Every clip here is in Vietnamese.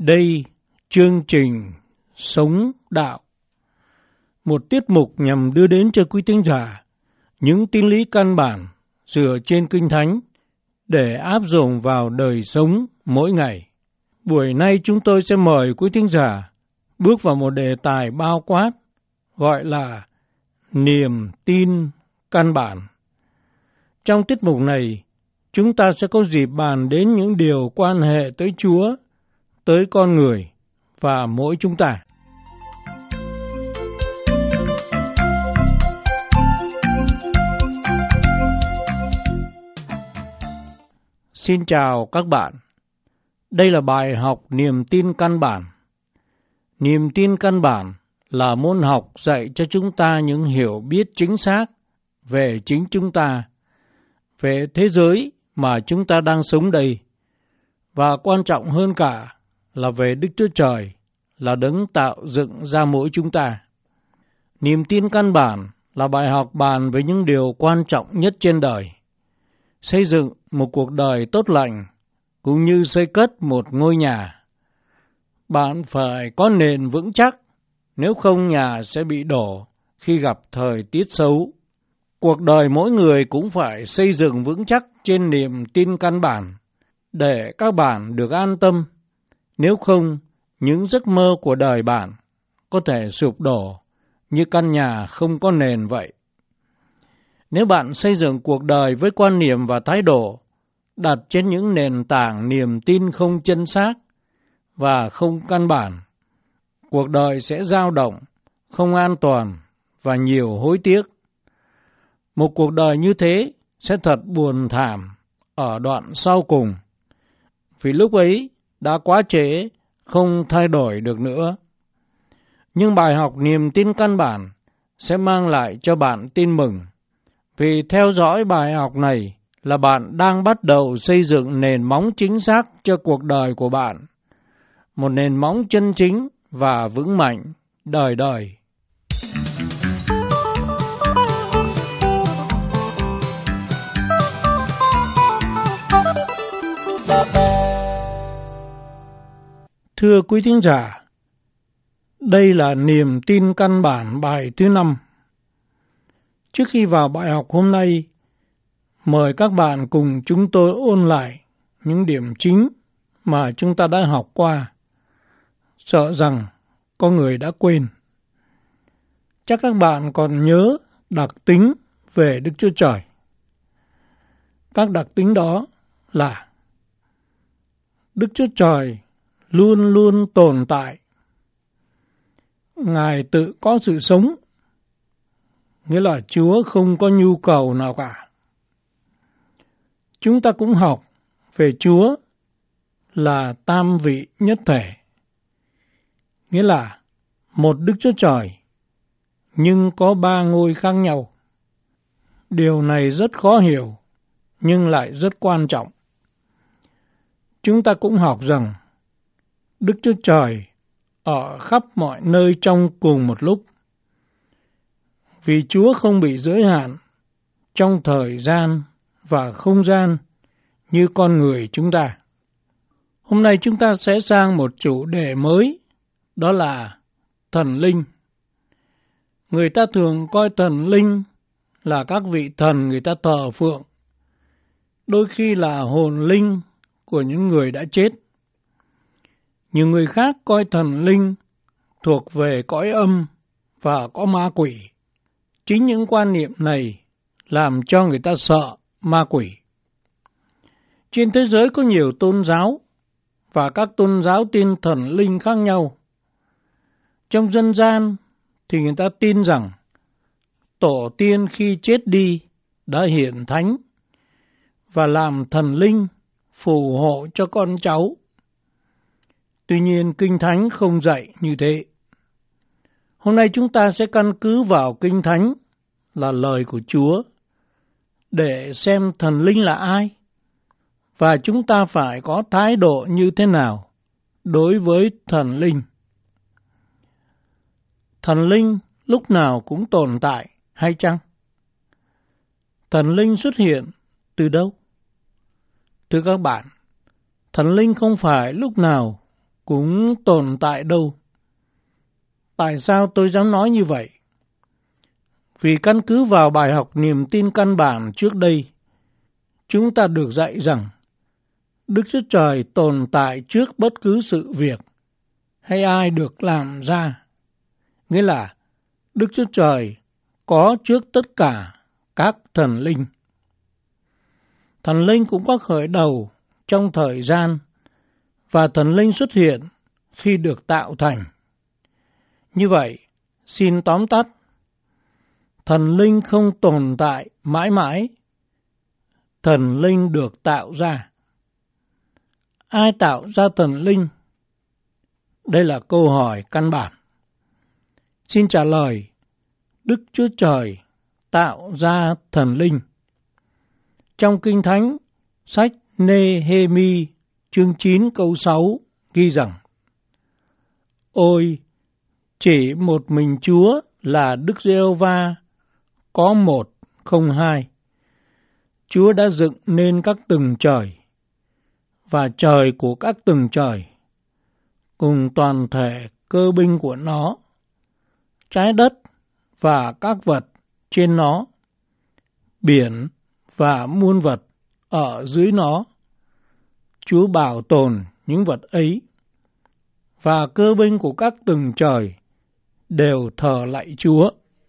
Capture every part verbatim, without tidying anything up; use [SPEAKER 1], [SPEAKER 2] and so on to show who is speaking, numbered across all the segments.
[SPEAKER 1] Đây chương trình Sống Đạo, một tiết mục nhằm đưa đến cho quý thính giả những tín lý căn bản dựa trên Kinh Thánh để áp dụng vào đời sống mỗi ngày. Buổi nay chúng tôi sẽ mời quý thính giả bước vào một đề tài bao quát gọi là niềm tin căn bản. Trong tiết mục này, chúng ta sẽ có dịp bàn đến những điều quan hệ tới Chúa, tới con người và mỗi chúng ta. Xin chào các bạn. Đây là bài học niềm tin căn bản. Niềm tin căn bản là môn học dạy cho chúng ta những hiểu biết chính xác về chính chúng ta, về thế giới mà chúng ta đang sống đây, và quan trọng hơn cả là về Đức Chúa Trời, là đấng tạo dựng ra mỗi chúng ta. Niềm tin căn bản là bài học bàn về những điều quan trọng nhất trên đời. Xây dựng một cuộc đời tốt lành, cũng như xây cất một ngôi nhà. Bạn phải có nền vững chắc, nếu không nhà sẽ bị đổ khi gặp thời tiết xấu. Cuộc đời mỗi người cũng phải xây dựng vững chắc trên niềm tin căn bản, để các bạn được an tâm. Nếu không, những giấc mơ của đời bạn có thể sụp đổ như căn nhà không có nền vậy. Nếu bạn xây dựng cuộc đời với quan niệm và thái độ đặt trên những nền tảng niềm tin không chân xác và không căn bản, cuộc đời sẽ dao động, không an toàn và nhiều hối tiếc. Một cuộc đời như thế sẽ thật buồn thảm ở đoạn sau cùng, vì lúc ấy đã quá trễ, không thay đổi được nữa. Nhưng bài học niềm tin căn bản sẽ mang lại cho bạn tin mừng, vì theo dõi bài học này là bạn đang bắt đầu xây dựng nền móng chính xác cho cuộc đời của bạn, một nền móng chân chính và vững mạnh đời đời. Thưa quý thính giả, đây là niềm tin căn bản bài thứ năm. Trước khi vào bài học hôm nay, mời các bạn cùng chúng tôi ôn lại những điểm chính mà chúng ta đã học qua. Sợ rằng có người đã quên. Chắc các bạn còn nhớ đặc tính về Đức Chúa Trời. Các đặc tính đó là Đức Chúa Trời luôn luôn tồn tại. Ngài tự có sự sống, nghĩa là Chúa không có nhu cầu nào cả. Chúng ta cũng học về Chúa là tam vị nhất thể, nghĩa là một Đức Chúa Trời, nhưng có ba ngôi khác nhau. Điều này rất khó hiểu, nhưng lại rất quan trọng. Chúng ta cũng học rằng Đức Chúa Trời ở khắp mọi nơi trong cùng một lúc, vì Chúa không bị giới hạn trong thời gian và không gian như con người chúng ta. Hôm nay chúng ta sẽ sang một chủ đề mới, đó là thần linh. Người ta thường coi thần linh là các vị thần người ta thờ phượng, đôi khi là hồn linh của những người đã chết. Nhiều người khác coi thần linh thuộc về cõi âm và có ma quỷ. Chính những quan niệm này làm cho người ta sợ ma quỷ. Trên thế giới có nhiều tôn giáo và các tôn giáo tin thần linh khác nhau. Trong dân gian thì người ta tin rằng tổ tiên khi chết đi đã hiện thánh và làm thần linh phù hộ cho con cháu. Tuy nhiên, Kinh Thánh không dạy như thế. Hôm nay chúng ta sẽ căn cứ vào Kinh Thánh là lời của Chúa để xem thần linh là ai và chúng ta phải có thái độ như thế nào đối với thần linh. Thần linh lúc nào cũng tồn tại hay chăng? Thần linh xuất hiện từ đâu? Thưa các bạn, thần linh không phải lúc nào cũng tồn tại đâu. Tại sao tôi dám nói như vậy? Vì căn cứ vào bài học niềm tin căn bản trước đây, chúng ta được dạy rằng Đức Chúa Trời tồn tại trước bất cứ sự việc hay ai được làm ra. Nghĩa là Đức Chúa Trời có trước tất cả các thần linh. Thần linh cũng có khởi đầu trong thời gian, và thần linh xuất hiện khi được tạo thành. Như vậy, xin tóm tắt, thần linh không tồn tại mãi mãi, thần linh được tạo ra. Ai tạo ra thần linh? Đây là câu hỏi căn bản. Xin trả lời, Đức Chúa Trời tạo ra thần linh. Trong Kinh Thánh, sách Nê-hê-mi chương chín câu sáu ghi rằng: Ôi, chỉ một mình Chúa là Đức Giê-hô-va, có một, không hai. Chúa đã dựng nên các tầng trời, và trời của các tầng trời, cùng toàn thể cơ binh của nó, trái đất và các vật trên nó, biển và muôn vật ở dưới nó. Chúa bảo tồn những vật ấy, và cơ binh của các tầng trời đều thờ lạy Chúa.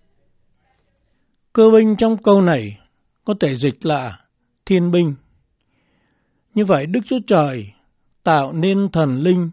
[SPEAKER 1] Cơ binh trong câu này có thể dịch là thiên binh. Như vậy Đức Chúa Trời tạo nên thần linh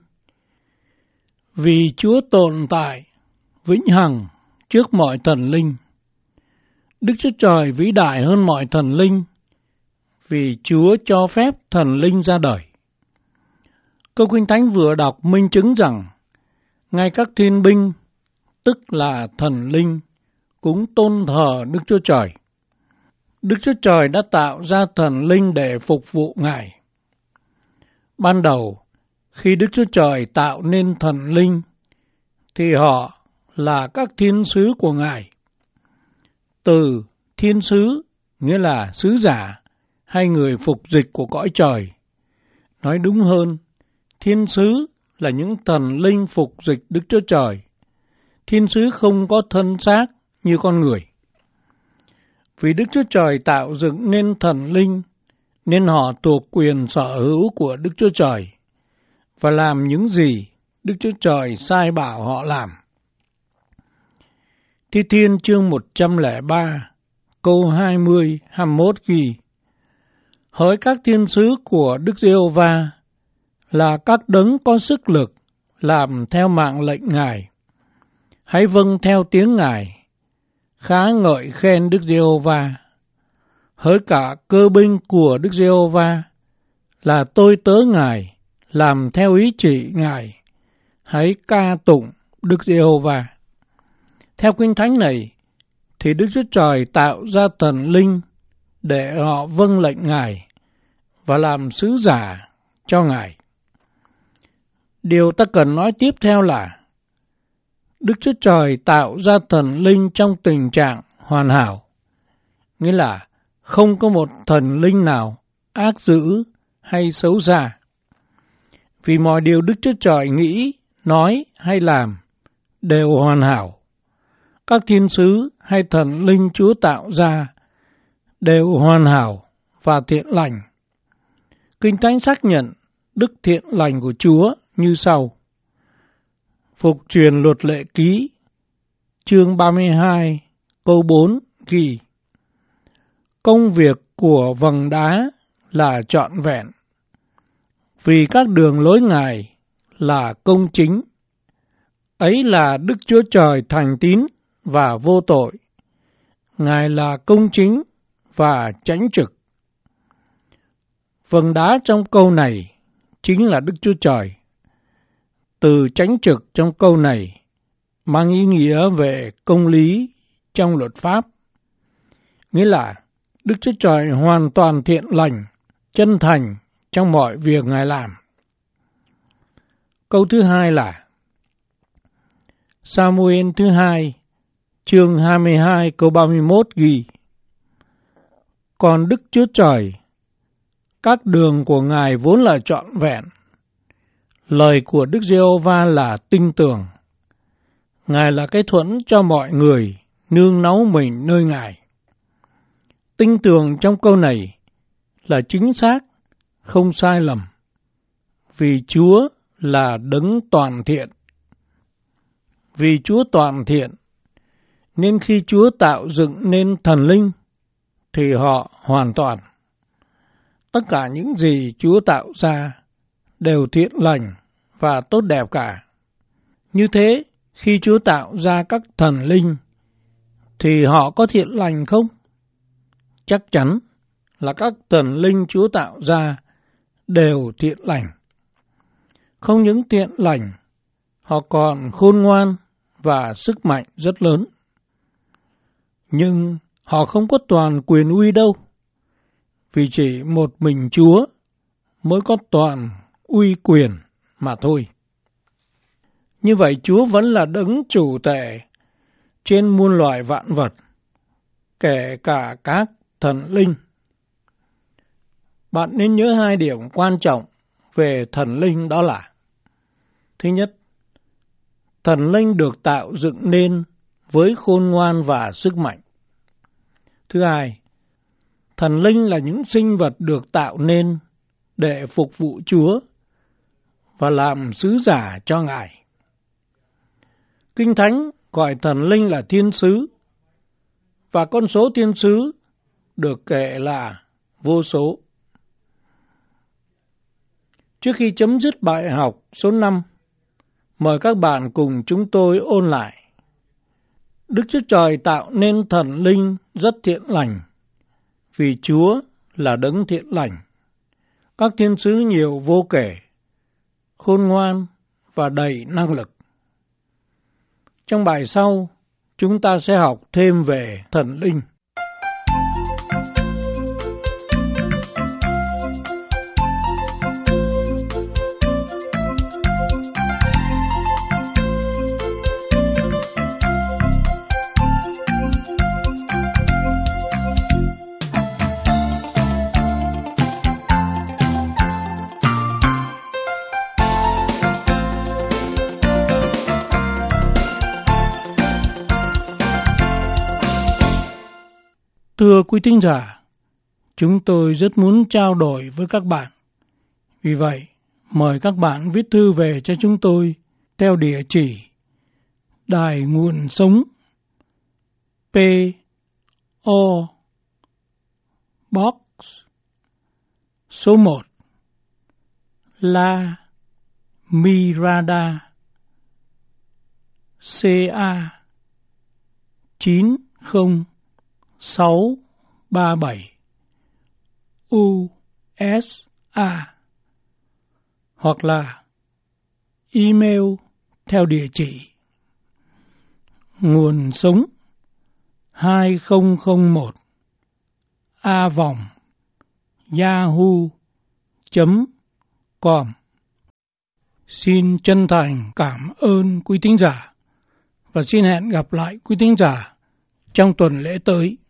[SPEAKER 1] vì Chúa tồn tại vĩnh hằng trước mọi thần linh. Đức Chúa Trời vĩ đại hơn mọi thần linh vì Chúa cho phép thần linh ra đời. Câu Kinh Thánh vừa đọc minh chứng rằng ngay các thiên binh, tức là thần linh, cũng tôn thờ Đức Chúa Trời. Đức Chúa Trời đã tạo ra thần linh để phục vụ Ngài. Ban đầu, khi Đức Chúa Trời tạo nên thần linh, thì họ là các thiên sứ của Ngài. Từ thiên sứ nghĩa là sứ giả hay người phục dịch của cõi trời. Nói đúng hơn, thiên sứ là những thần linh phục dịch Đức Chúa Trời. Thiên sứ không có thân xác như con người. Vì Đức Chúa Trời tạo dựng nên thần linh, nên họ thuộc quyền sở hữu của Đức Chúa Trời và làm những gì Đức Chúa Trời sai bảo họ làm. Thi Thiên chương một trăm lẻ ba, câu hai mươi hai mươi mốt ghi: Hỡi các thiên sứ của Đức Giê-hô-va, là các đấng có sức lực, làm theo mạng lệnh Ngài. Hãy vâng theo tiếng Ngài, khá ngợi khen Đức Giê-hô-va. Hỡi cả cơ binh của Đức Giê-hô-va, là tôi tớ Ngài, làm theo ý chỉ Ngài. Hãy ca tụng Đức Giê-hô-va. Theo Kinh Thánh này, thì Đức Chúa Trời tạo ra thần linh để họ vâng lệnh Ngài và làm sứ giả cho Ngài. Điều ta cần nói tiếp theo là Đức Chúa Trời tạo ra thần linh trong tình trạng hoàn hảo, nghĩa là không có một thần linh nào ác dữ hay xấu xa. Vì mọi điều Đức Chúa Trời nghĩ, nói hay làm đều hoàn hảo. Các thiên sứ hay thần linh Chúa tạo ra đều hoàn hảo và thiện lành. Kinh Thánh xác nhận đức thiện lành của Chúa như sau. Phục truyền luật lệ ký, chương ba mươi hai, câu bốn ghi: Công việc của vầng đá là trọn vẹn, vì các đường lối Ngài là công chính. Ấy là Đức Chúa Trời thành tín và vô tội. Ngài là công chính và chánh trực. Vầng đá trong câu này chính là Đức Chúa Trời. Từ chánh trực trong câu này mang ý nghĩa về công lý trong luật pháp. Nghĩa là Đức Chúa Trời hoàn toàn thiện lành, chân thành trong mọi việc Ngài làm. Câu thứ hai là Sa-mu-ên thứ hai, chương hai mươi hai câu ba mươi mốt ghi: Còn Đức Chúa Trời, các đường của Ngài vốn là trọn vẹn, Lời của Đức Giê-hô-va là tinh tường. Ngài là cái thuẫn cho mọi người nương náu mình nơi Ngài. Tinh tường trong câu này là chính xác, không sai lầm. Vì Chúa là đấng toàn thiện. Vì Chúa toàn thiện, nên khi Chúa tạo dựng nên thần linh, thì họ hoàn toàn. Tất cả những gì Chúa tạo ra đều thiện lành và tốt đẹp cả. Như thế, khi Chúa tạo ra các thần linh, thì họ có thiện lành không? Chắc chắn là các thần linh Chúa tạo ra đều thiện lành. Không những thiện lành, họ còn khôn ngoan và sức mạnh rất lớn. Nhưng họ không có toàn quyền uy đâu, vì chỉ một mình Chúa mới có toàn uy quyền mà thôi. Như vậy Chúa vẫn là đấng chủ tể trên muôn loài vạn vật, kể cả các thần linh. Bạn nên nhớ hai điểm quan trọng về thần linh, đó là: thứ nhất, thần linh được tạo dựng nên với khôn ngoan và sức mạnh. Thứ hai, thần linh là những sinh vật được tạo nên để phục vụ Chúa và làm sứ giả cho Ngài. Kinh Thánh gọi thần linh là thiên sứ, và con số thiên sứ được kể là vô số. Trước khi chấm dứt bài học số năm, mời các bạn cùng chúng tôi ôn lại. Đức Chúa Trời tạo nên thần linh rất thiện lành, vì Chúa là đấng thiện lành. Các thiên sứ nhiều vô kể, khôn ngoan và đầy năng lực. Trong bài sau, chúng ta sẽ học thêm về thần linh. Thưa quý thính giả, chúng tôi rất muốn trao đổi với các bạn. Vì vậy, mời các bạn viết thư về cho chúng tôi theo địa chỉ Đài Nguồn Sống, pê o Box số một, La Mirada, ca chín không sáu ba bảy, u ét a, hoặc là email theo địa chỉ nguồn sống hai không không một a vòng yahoo chấm com. Xin chân thành cảm ơn quý thính giả và xin hẹn gặp lại quý thính giả trong tuần lễ tới.